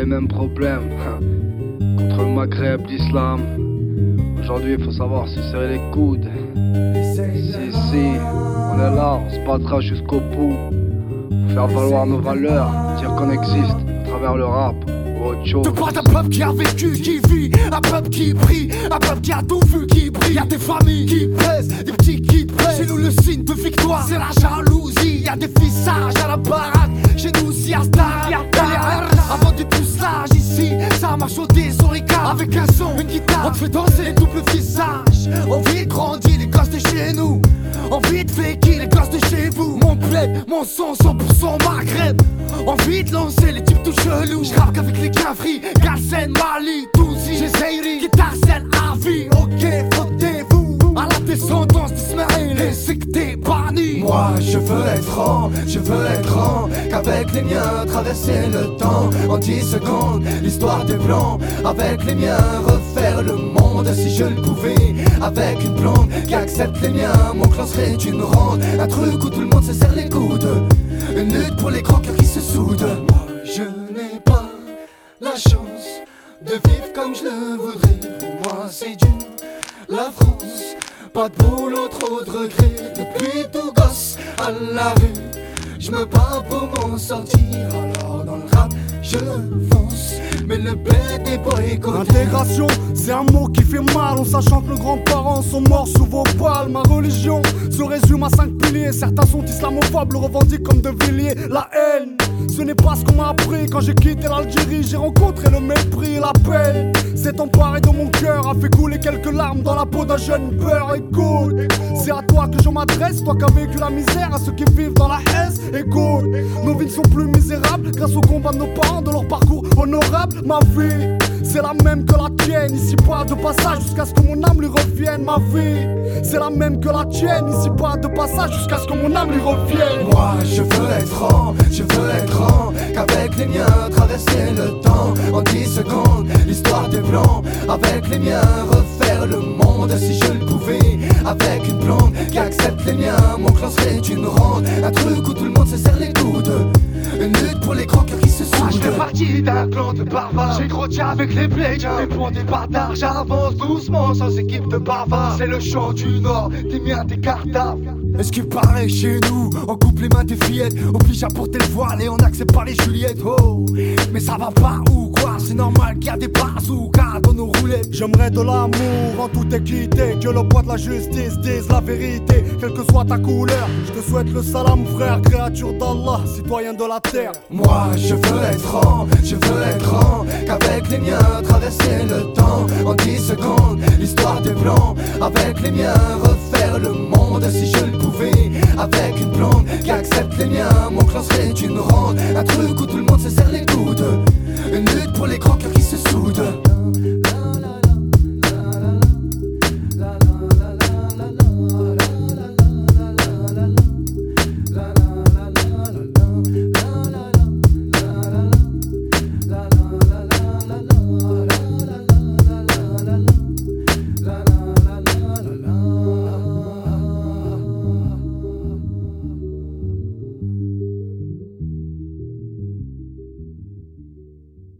les mêmes problèmes. Contre le Maghreb, l'islam. Aujourd'hui il faut savoir se serrer les coudes. Si, on est là, on se battra jusqu'au bout. Faut faire valoir nos valeurs, dire qu'on existe à travers le rap ou autre chose. Je parle d'un peuple qui a vécu, qui vit, un peuple qui brille, un peuple qui a tout vu, qui brille. Y'a des familles qui plaisent, des petits qui plaisent. Chez nous le signe de victoire, c'est la jalousie. Y'a des fissages à la baraque, chez nous si y'a star. Avant du pucelage ici, ça m'a chaudé sur les cas. Avec un son, une guitare, on te fait danser les doubles visages. On vit grandir les gosses de chez nous, envie de faker les gosses de chez vous. Mon bled, mon son 100% Maghreb. Envie de lancer les types tout chelous. J'rappe avec les Gavri, Galsen, Mali, Touzi, Gézairi, guitare scène à vie. Ok, votez-vous à la descendance d'Ismaël. Et c'est que t'es banni. Moi je veux être grand, qu'avec les miens traverser le temps. En 10 secondes, l'histoire des blancs. Avec les miens refaire le monde. Si je le pouvais, avec une blonde qui accepte les miens. Mon clan serait une ronde, un truc où tout le monde se serre les coudes. Une lutte pour les grands cœurs qui se soudent. Moi je n'ai pas la chance de vivre comme je le voudrais. Pour moi c'est dur, la France. Pas de boulot, trop de regrets. Depuis tout gosse à la rue, je me bats pour m'en sortir. Alors dans le rap je fonce, mais le bled est boycotté. L'intégration, c'est un mot qui fait mal, en sachant que nos grands-parents sont morts sous vos balles. Ma religion se résume à 5 piliers. Certains sont islamophobes, le revendiquent comme de Villiers. La haine, ce n'est pas ce qu'on m'a appris. Quand j'ai quitté l'Algérie, j'ai rencontré le mépris. La peine s'est emparée de mon cœur, a fait couler quelques larmes dans la peau d'un jeune peur. Écoute, c'est à toi que je m'adresse, toi qui as vécu la misère, à ceux qui vivent dans la haine. Écoute, nos vies ne sont plus misérables grâce au combat de nos parents, de leur parcours honorable. Ma vie, c'est la même que la tienne, ici pas de passage jusqu'à ce que mon âme lui revienne. Ma vie, c'est la même que la tienne, ici pas de passage jusqu'à ce que mon âme lui revienne. Moi je veux être grand, qu'avec les miens traverser le temps. En 10 secondes, l'histoire des blancs. Avec les miens refaire le monde. Si je le pouvais, avec une blonde qui accepte les miens. Mon clan serait une ronde, un truc où tout le monde se serre les coudes. Une lutte pour les grands cœurs qui se soudent. Je fais partie d'un clan de barbares. J'ai grandi avec les plégiens, les ponts des bâtards. J'avance doucement sans équipe de bavards. C'est le chant du Nord, des miens, des cartables. Et ce qui paraît chez nous, on coupe les mains des fillettes, oblige à porter le voile et on n'accepte pas les Juliettes. Oh, mais ça va pas ou quoi? C'est normal qu'il y a des bazookas dans nos roulettes. J'aimerais de l'amour en toute équité, que le poids de la justice dise la vérité, quelle que soit ta couleur. Je te souhaite le salam frère, créature d'Allah, citoyen de la terre. Moi je veux être grand, qu'avec les miens traverser le temps. En 10 secondes, l'histoire des blancs. Avec les miens refaire le monde. Si je le pouvais, avec une blonde qui accepte les miens. Mon clan serait une ronde, un truc où tout le monde se serre les coudes. Une lutte pour les grands cœurs qui se soudent.